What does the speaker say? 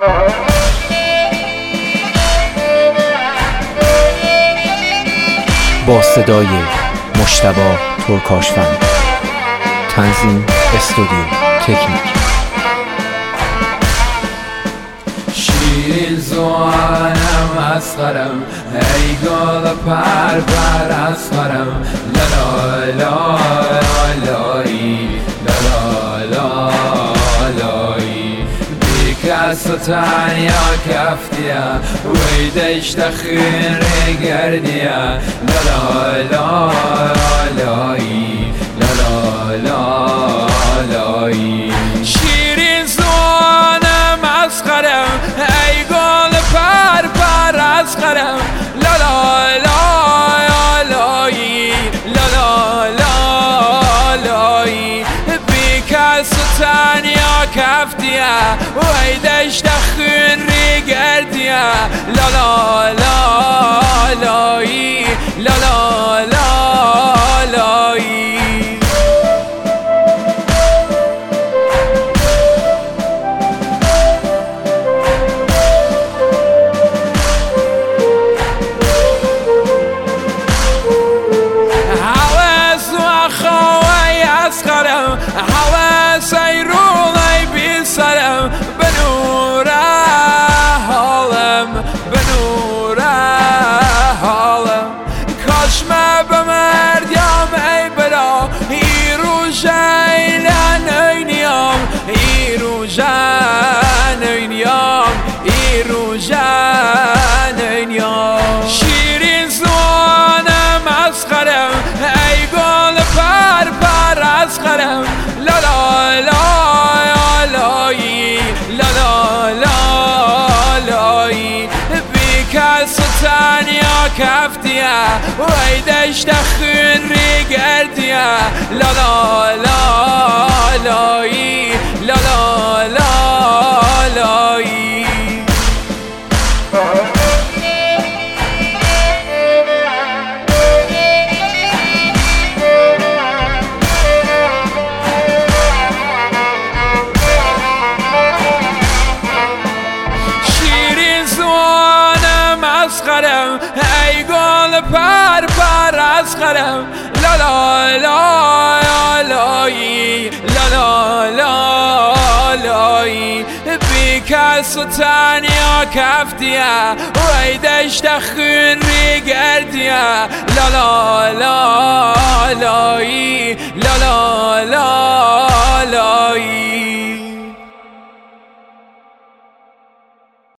با صدای مجتبی ترکاشفند، تنظیم استودیو تکنیک. شیرین زوانم اسقرم، ای گل پر پر اسقرم، لا لا لایی لا لا لایی بی کس تنیا کفتیا ویدش تخیر گردیا لا لا لایی لا لا لایی شیرین زوانم اسقرم، ای گل پر پر اسقرم، لا لا لا لایی لا لا لا لایی بی کس تنیا کفتیا ویدش تخیر گردیا لا لا لا لایی لا لا لا لایی حواس ایرونی بی سرم به نور حالم به نور حالم کاش ما به مردم ای برا ایرو جیلن اینیام ایرو جن اینیام ایرو جن اینیام شیرین زوانم اسقرم، ای گل پر پر اسقرم، لا لا لا لایی لا لا لا لایی بی کس تنیا کفتیا ویدش تخیر گردیا لا لا لا لایی لا لا لا لایی اسقرم، ای گل پر پر اسقرم، لا لا لا لایی لا لا لا لایی بی کس تنیا کفتیا ویدش تخیر گردیا لا لا لا لایی لا لا لا لایی